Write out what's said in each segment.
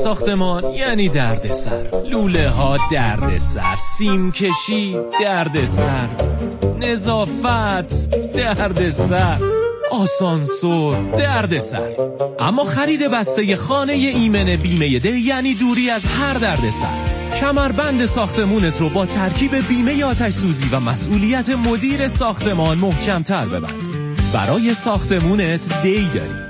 ساختمان یعنی دردسر، لوله ها دردسر، سیم کشی دردسر، نظافت دردسر، آسانسور دردسر. اما خرید بسته خانه ایمن بیمه ده یعنی دوری از هر دردسر. کمربند ساختمونت رو با ترکیب بیمه آتش سوزی و مسئولیت مدیر ساختمان محکم‌تر ببند. برای ساختمونت دی داری.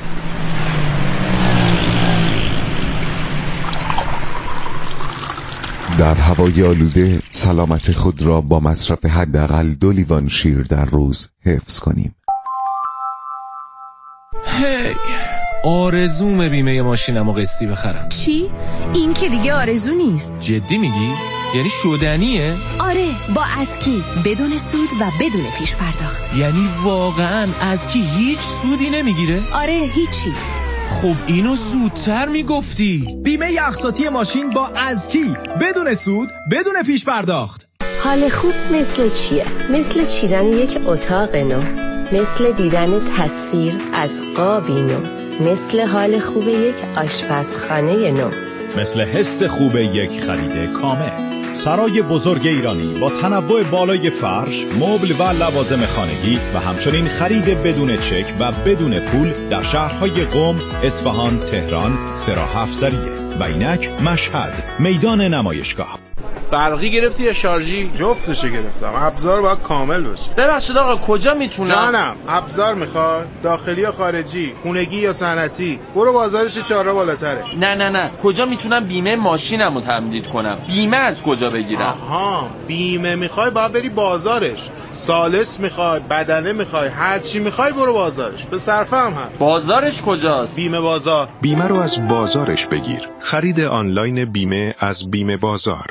در هوای آلوده سلامت خود را با مصرف حداقل 2 لیوان شیر در روز حفظ کنیم. هی آرزوم بیمه ماشینمو قسطی بخرم. چی؟ این که دیگه آرزو نیست. جدی میگی؟ یعنی شدنیه؟ آره، با اسکی، بدون سود و بدون پیش پرداخت. یعنی واقعاً اسکی هیچ سودی نمیگیره؟ آره، هیچی. خب اینو زودتر میگفتی. بیمه اقساطی ماشین با اسکی، بدون سود، بدون پیش پرداخت. حال خوب مثل چیه؟ مثل چیدن یک اتاق نو، مثل دیدن تصویر از قابی نو، مثل حال خوب یک آشپزخانه نو، مثل حس خوب یک خرید کامل. سرای بزرگ ایرانی با تنوع بالای فرش، مبل و لوازم خانگی و همچنین خرید بدون چک و بدون پول در شهرهای قم، اصفهان، تهران، سراح افزاریه و اینک مشهد، میدان نمایشگاه. برقی گرفتی یا شارژی؟ جفتشو گرفتم. ابزار باید کامل باشه. ببخشید آقا کجا میتونم؟ جانم، ابزار میخواد؟ داخلی یا خارجی؟ خونگی یا صنعتی؟ برو بازارش 4 بالاتره. نه کجا میتونم بیمه ماشینمو تمدید کنم؟ بیمه از کجا بگیرم؟ آها، بیمه میخوای باید بری بازارش. سالس میخوای، بدنه میخوای، هر چی میخوای برو بازارش. به صرفه هم هست. بازارش کجاست؟ بیمه بازار. بیمه رو از بازارش بگیر. خرید آنلاین بیمه از بیمه بازار.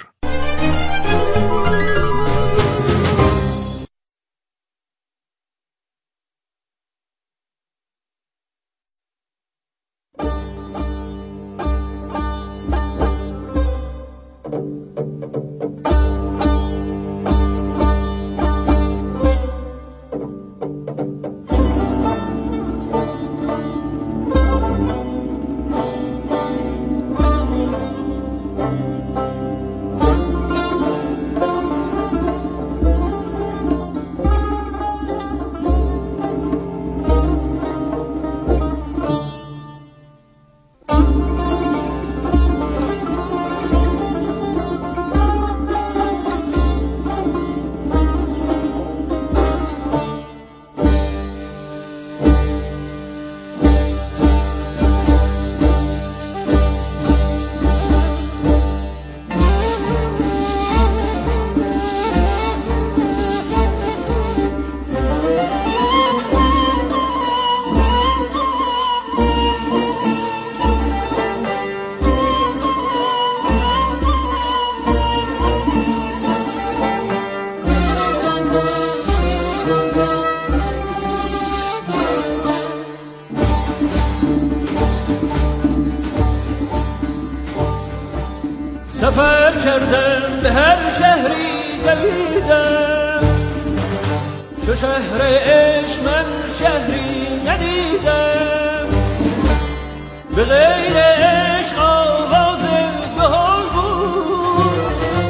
سفر کردم به هر شهری دویدم، چو شهر عشق من شهری ندیدم، به غیر عشق آواز بهار بود،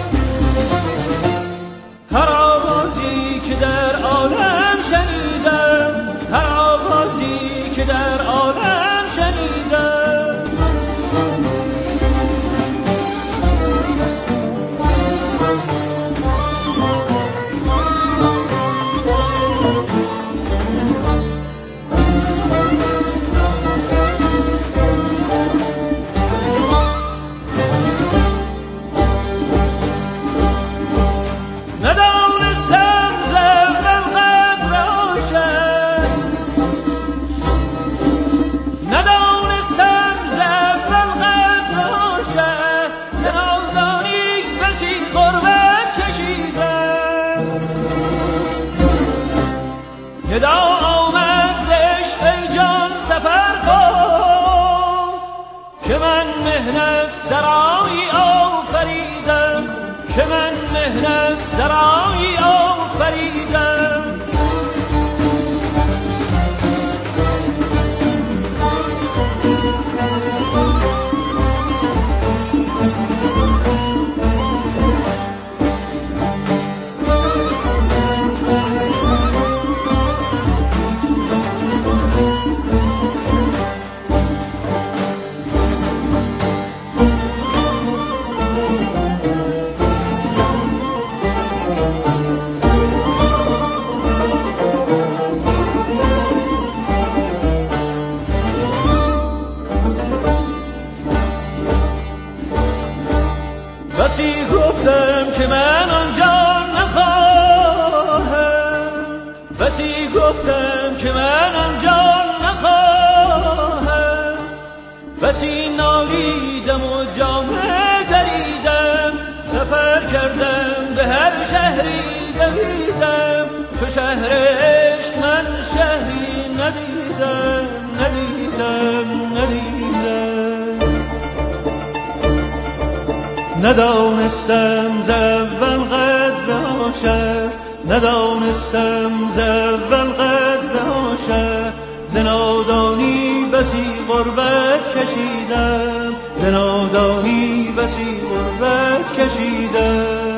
هر آوازی که در عالم شنیدم، هر آوازی که در عالم شنیدم. ندا آمد ز عشق ای جان سفر کن، که من مهنت سرایی آفریدم، که من مهنت سرایی آفریدم. که من آنجا نخواهم، بسی گفتم که من آنجا نخواهم، بسی نالیدم و جامه دریدم، سفر کردم به هر شهری دویدم، چو شهر عشق من شهری ندیدم ندیدم ندیدم. ندانستم ز اول قدر عاشق، ندانستم ز اول قدر عاشق، ز نادانی بسی غربت کشیدم، ز نادانی بسی غربت کشیدم.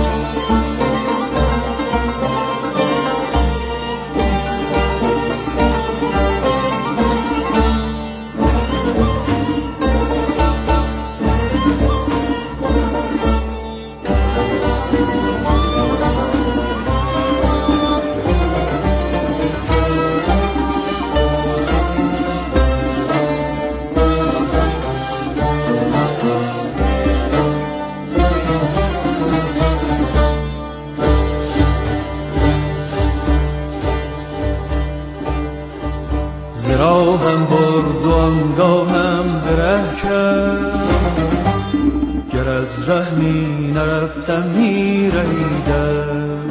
راهم برد و آنگاهم بره کرد، گر از ره می نرفتم می رهیدم.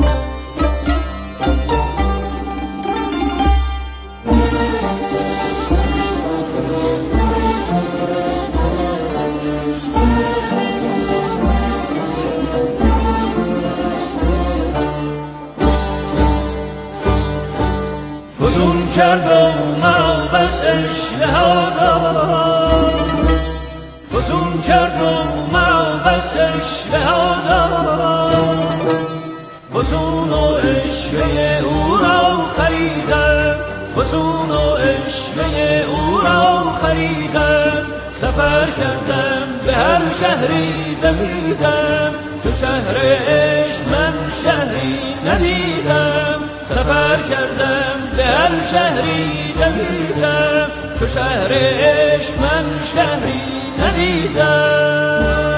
فزون کردم بس اشتهادا، فزون کردم بس اشتهادا، فزون و اشوه او را خریدم، فزون و اشوه او را خریدم، سفر کردم به هر شهری دویدم، چو شهر عشق من شهری ندیدم، سفر کردم به هر شهری دویدم، چو شهر عشق من شهری ندیدم.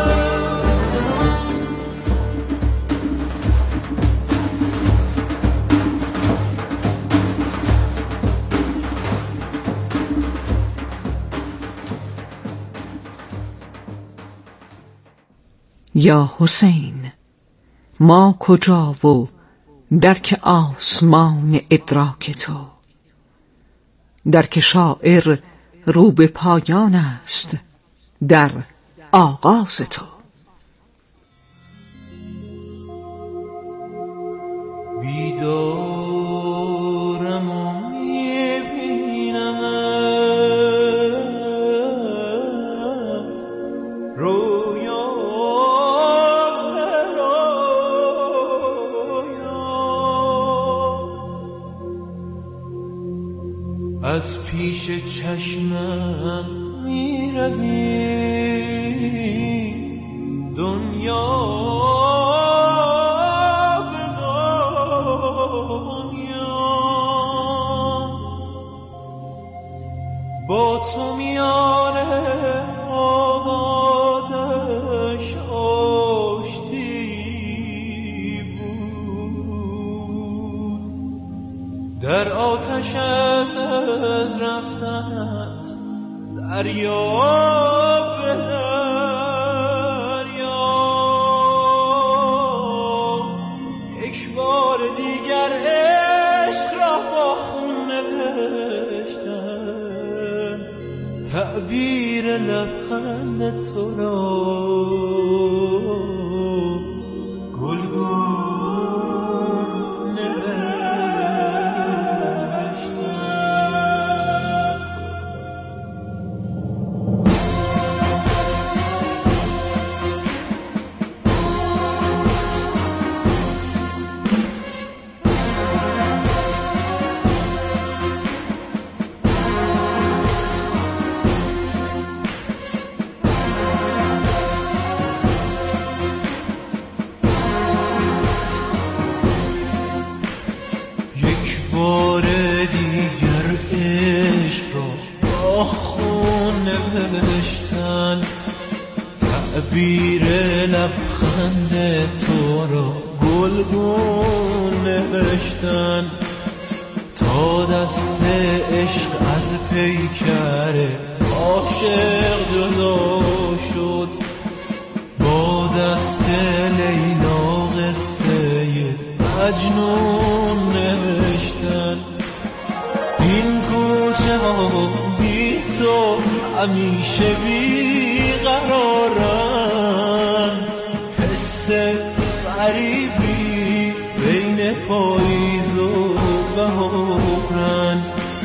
یا حسین، ما کجا و درک آسمان ادراک تو، درک شاعر رو به پایان است در آغاز تو. بیدارم و میبینمت رویا از پیش چشمم میروی دنیا به دنیا، با تو میانه آبادش آشتی بود، در آتش از رفتنت دریا به دریا، یک بار دیگر عشق را با خون نوشتم، تعبیر لبخند تو را گلگون تعبیر لبخند سوگند تو را گلگون نوشتن تا دست عشق از پیکر عاشق جدا شد با دست لیلا قصه مجنون نوشتن این کوچه ها بی تو همیشه بی قرارن حس غریبی بین پاییز و بهارن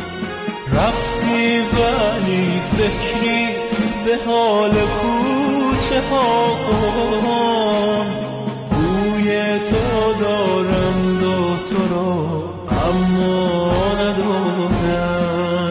رفتی ولی فکری به حال کوچه ها کن بوی تو دارند و تو را اما ندارن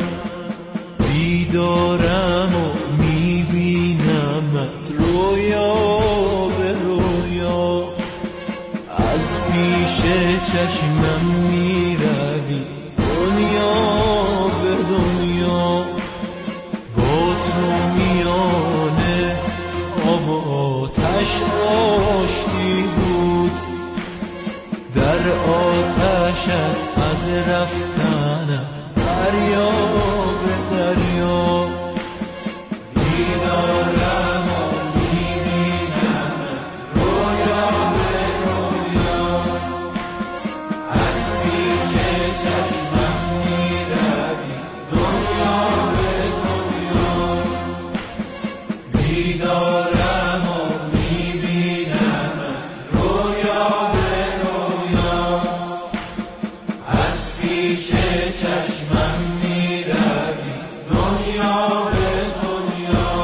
بیدارم و میبینمت رویا به رویا از پیش چشمم میروی دنیا به دنیا با تو میانه آب و آتش آشتی بود در آتش از رفتنت دریا به دریا بیدارم و میبینم رویا به رویا از پیش چشمم میروی دنیا به دنیا بیدارم و میبینم رویا به رویا از پیش چشمم میروی دنیا به دنیا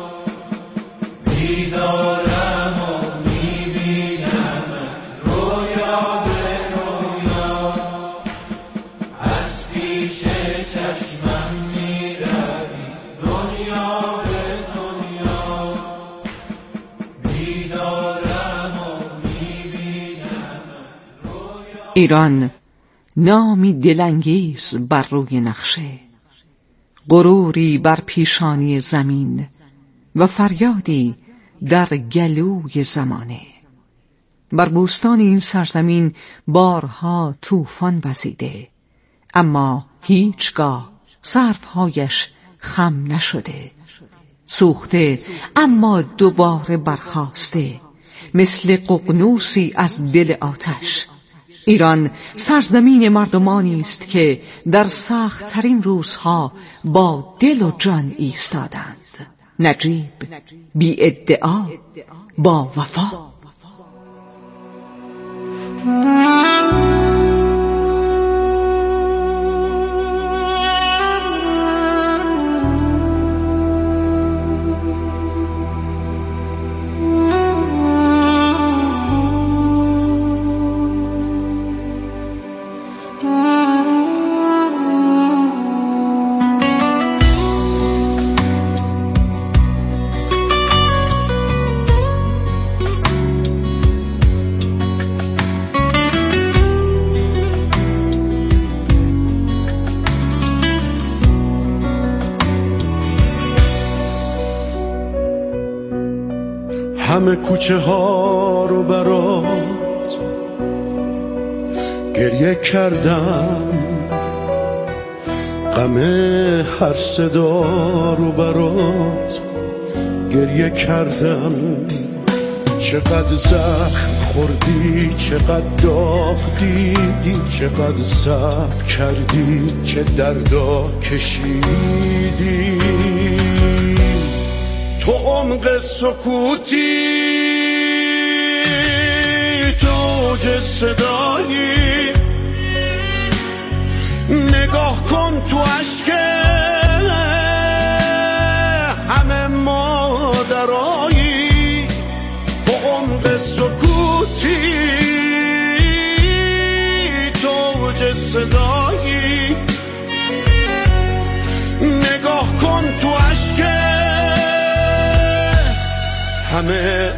بیدارم و میبینم رویا به رویا از پیش چشمم میروی دنیا به دنیا بیدارم و میبینم ایران نامی دلانگیز بر روی نقشه، غروری بر پیشانی زمین و فریادی در گلوی زمانه. بر بوستان این سرزمین بارها طوفان وزیده، اما هیچگاه سرپایش خم نشده. سوخته اما دوباره برخاسته، مثل ققنوسی از دل آتش. ایران سرزمین مردمانی است که در سخت ترین روزها با دل و جان ایستادند. نجیب، بی ادعا، با وفا. همه کوچه ها رو برات گریه کردم، غم هر صدا رو برات گریه کردم. چقدر زخم خوردی، چقدر داغ دیدی، چقدر صبر کردی، چه دردا کشیدی. تو عمق سکوتی، تو اوج صدایی، نگاه کن تو اشک همه مادرایی. تو عمق سکوتی، تو اوج صدایی، نگاه کن تو اشک همه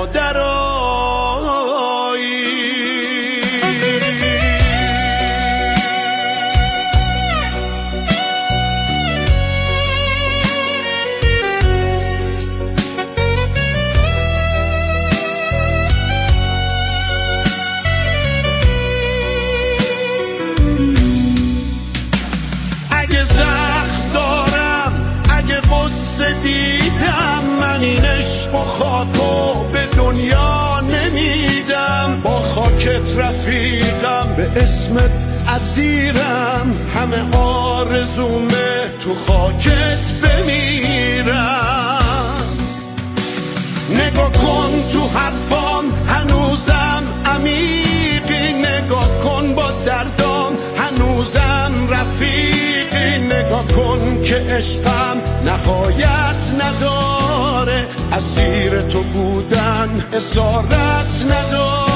مادرایی. اسمت رفیقم، به اسمت اسیرم، همه آرزومه تو خاکت بمیرم. نگاه کن تو حرفام هنوزم عمیقی، نگاه کن با دردام هنوزم رفیقی، نگاه کن که عشقم نهایت نداره، اسیر تو بودن اسارت نداره.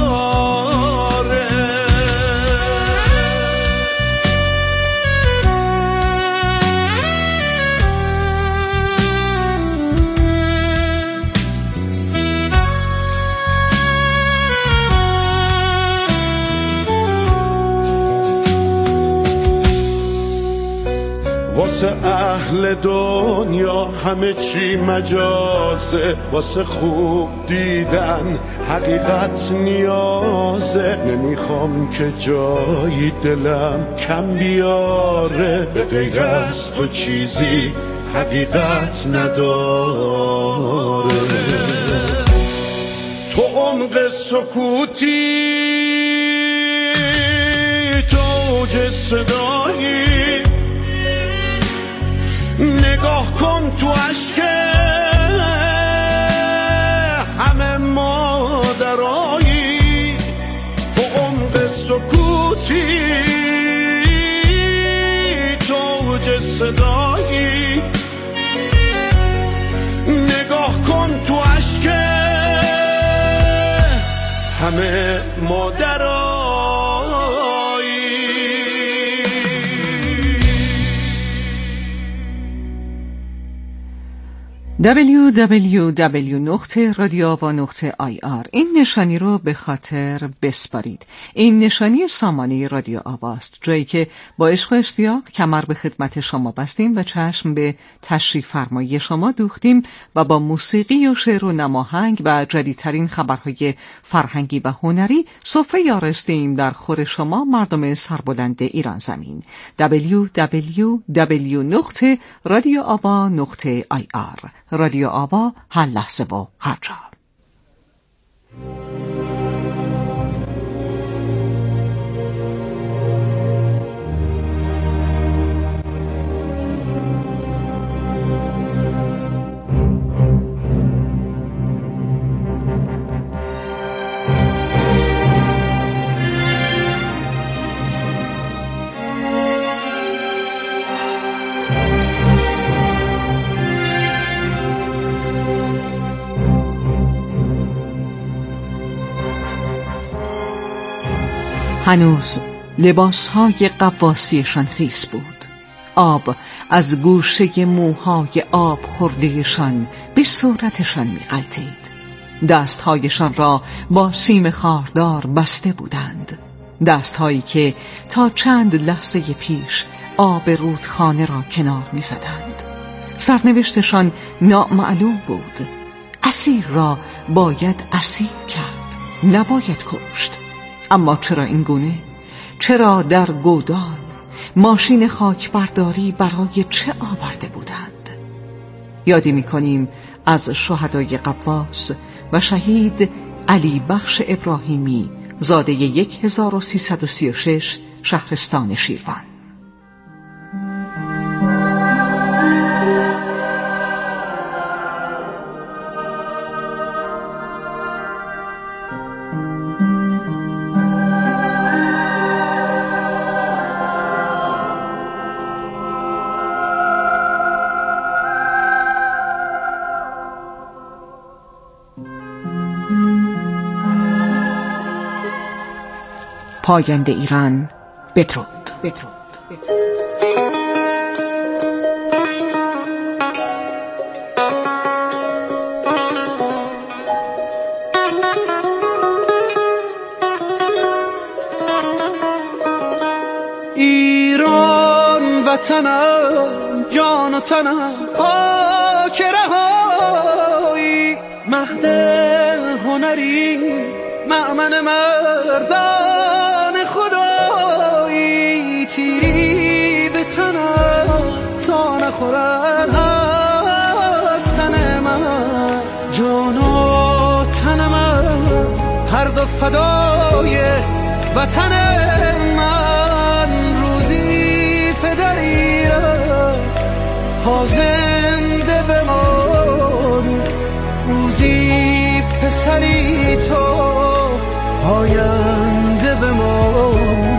واسه اهل دنیا همه چی مجازه، واسه خوب دیدن حقیقت نیازه، نمیخوام که جایی دلم کم بیاره، به غیر از تو چیزی حقیقت نداره. تو عمق سکوتی، تو اوج صدایی، نگاه کن تو عشق همه مادرایی، تو عمق سکوتی، تو اوج صدایی، نگاه کن تو عشق همه مادرایی. www.radioava.ir این نشانی رو به خاطر بسپارید. این نشانی سامانه رادیو آواست، جایی که با عشق و اشتیاق کمر به خدمت شما بستیم و چشم به تشریف فرمایی شما دوختیم و با موسیقی و شعر و نماهنگ و جدیدترین خبرهای فرهنگی و هنری سفره آرستیم در خور شما مردم سربلند ایران زمین. www.radioava.ir رادیو آوا، هر لحظه و هر جا. هنوز لباسهای قواسیشان خیس بود. آب از گوشه موهای آب خوردهشان به صورتشان می‌غلتید. دستهایشان را با سیم خاردار بسته بودند، دستهایی که تا چند لحظه پیش آب رودخانه را کنار می‌زدند. سرنوشتشان نامعلوم بود. اسیر را باید اسیر کرد، نباید کشت. اما چرا این گونه؟ چرا در گودال ماشین خاکبرداری برای چه آورده بودند؟ یادی می‌کنیم از شهدای قواس و شهید علی بخش ابراهیمی زاده 1336 شهرستان شیروان. پاینده ایران، بدرود. ایران وطنم، جان و تنم، خاک رهایی، مهد هنری، مأمن مردان خدایی، تیری به تنم تا نخورد از تن من، جان و تن من مرد و فدای وطن من. روزی پدری تا زنده بمان، روزی پسری تو آینده بمان.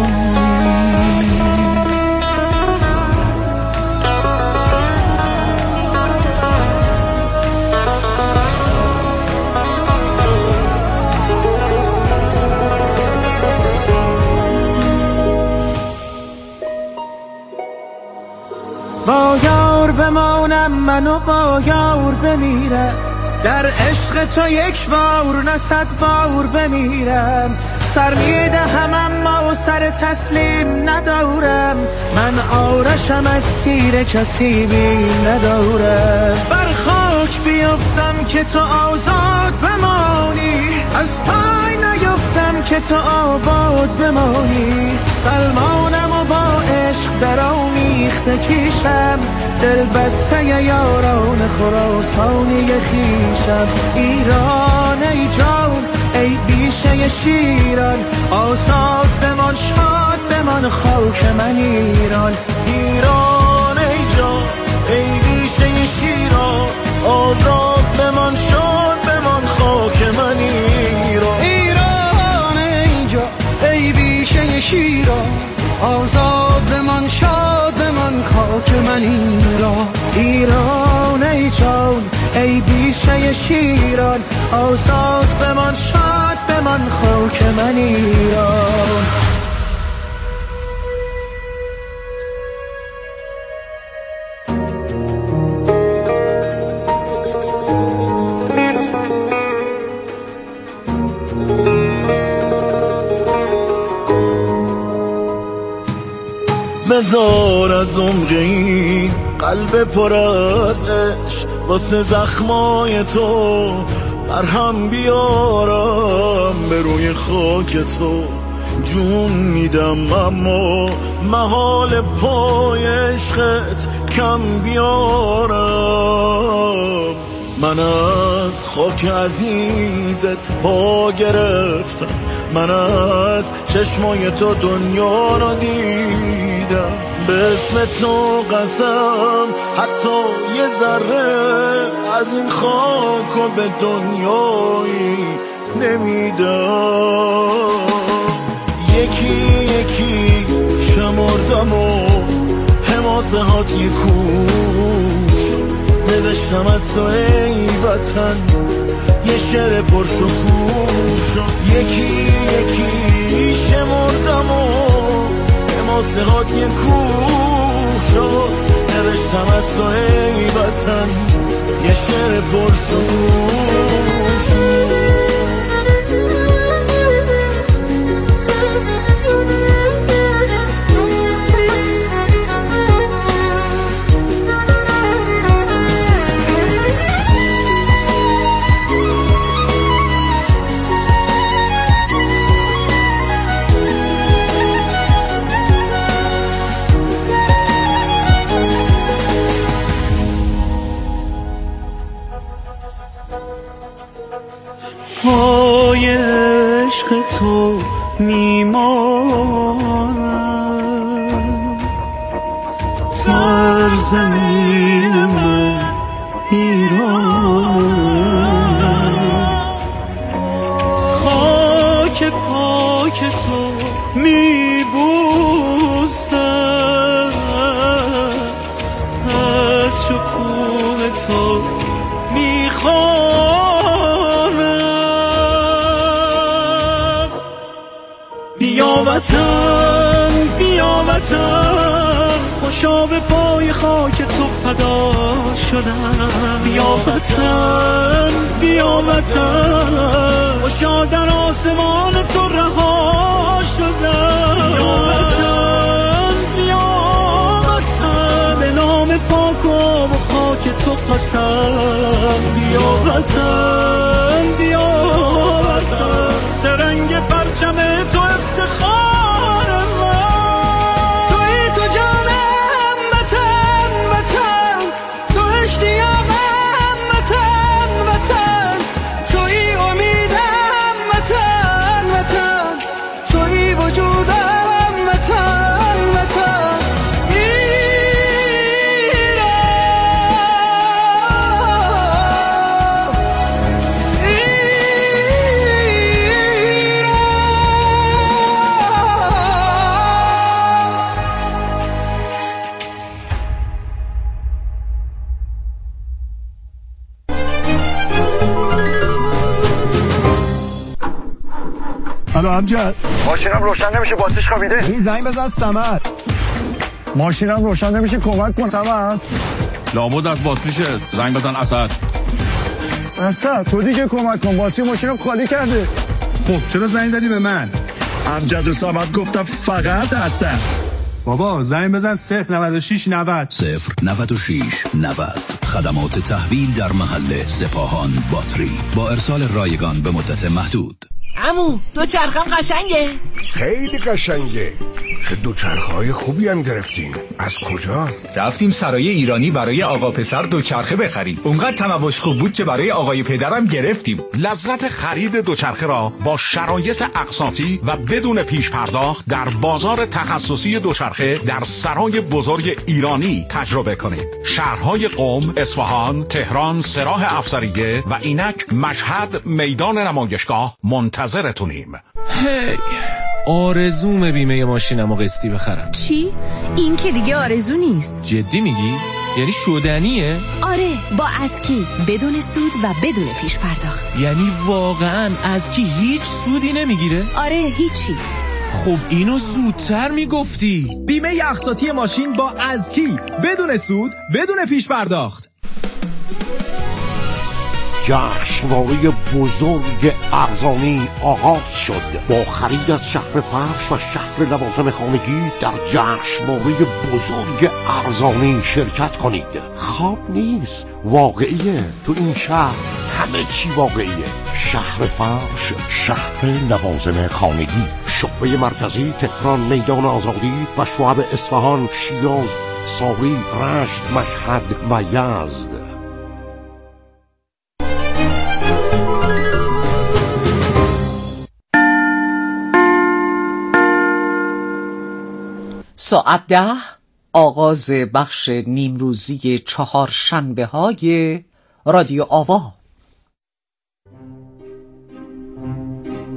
با یار بمانم منو با یار بمیرم، در عشق تو یک بار نه 100 بار بمیرم. سر میدهم اما سر تسلیم ندارم، من آرشم از سیر کسی بیم ندارم. بر خاک بیفتم که تو آزاد بمانی، از پای نیفتم که تو آباد بمانی. سلمانم و با عشق در آمیخته کیشم، دل بسته یاران خراسانی خیشم. ایران ای جان ای بیشه شیران، آزاد بمان شاد بمان خاک من ایران. ایران ای جان ای بیشه شیران، آزاد بمان شاد بمان خاک من ایران. ایران ای جان ای بیشه شیران، آزاد بمان شاد بمان خاک من ایران. ایران ای جان ای بیشه شیران، آزاد بمان شاد بمان خاک من ایران. بذار از عمقی قلب پر از عشق، واسه زخمای تو مرهم بیارم. به روی خاک تو جون میدم اما محال پای عشقت کم بیارم. من از خاک عزیزت پا گرفتم، من از چشمای تو دنیا را دیدم. به اسم تو قسم حتی یه ذره از این خاک و به دنیایی نمیدم. یکی یکی شمردم و حماسه هات یکوش، نوشتم از تو ای وطن یه شعر پرشکوش. یکی یکی شمردم و حماسه هات یکوش، نوشتم از تو ای وطن یه شعر پرشکوش. پای عشق تو میمانم، سرزمین من ایرانم. خاک پاک تو میبوسم، از شکوه تو میخوانم. بیا وطن بیا وطن، خوشا به پای خاک تو فدا شدم. بیا وطن بیا وطن، خوشا در آسمان تو رها شدم. بیا وطن بیا وطن، به نام پاک و خاک تو قسم. بیا وطن بیا وطن، سرنگ پرچم تو افتخار من. توی تو جانم وطن وطن، تو اشتیاقم وطن وطن، توی امیدم وطن الو امجد، ماشینم روشن نمیشه، باتریش خوابیده. این زنگ بزن صمد. ماشینم روشن نمیشه، کمک کن صمد. لابد از باتریشه، زنگ بزن اسد. اسد تو دیگه کمک کن، باتری ماشینم خالی کرده. خب چرا زنگ زدی به من؟ امجد و صمد گفتم فقط اسد. بابا زنگ بزن 096 90 096 90. خدمات تحویل در محل سپاهان باتری با ارسال رایگان به مدت محدود. عمو دوچرخم قشنگه؟ خیلی قشنگه. چه دوچرخه‌های خوبی هم گرفتین. از کجا؟ رفتیم سرای ایرانی برای آقا پسر دوچرخه بخریم. اونقدر تنوعش خوب بود که برای آقای پدرم گرفتیم. لذت خرید دوچرخه را با شرایط اقساطی و بدون پیش پرداخت در بازار تخصصی دوچرخه در سرای بزرگ ایرانی تجربه کنید. شهرهای قم، اصفهان، تهران، سراح افسریه و اینک مشهد میدان نمایشگاه منتظرتونیم. هی آرزوم بیمه ماشینمو قسطی بخرم. چی؟ این که دیگه آرزو نیست. جدی میگی؟ یعنی شدنیه؟ آره، با اسکی بدون سود و بدون پیش پرداخت. یعنی واقعا اسکی هیچ سودی نمیگیره؟ آره هیچی. خب اینو زودتر میگفتی. بیمه اقساطی ماشین با اسکی بدون سود بدون پیش پرداخت. جشنواره بزرگ ارزانی آغاز شد. با خرید از شهر فرش و شهر لوازم خانگی در جشنواره بزرگ ارزانی شرکت کنید. خواب نیست، واقعیه. تو این شهر همه چی واقعیه. شهر فرش، شهر لوازم خانگی، شعبه مرکزی تهران میدان آزادی و شعب اصفهان، شیراز، ساری، رشت، مشهد و یزد. ساعت 10 آغاز بخش نیمروزی چهارشنبه های رادیو آوا.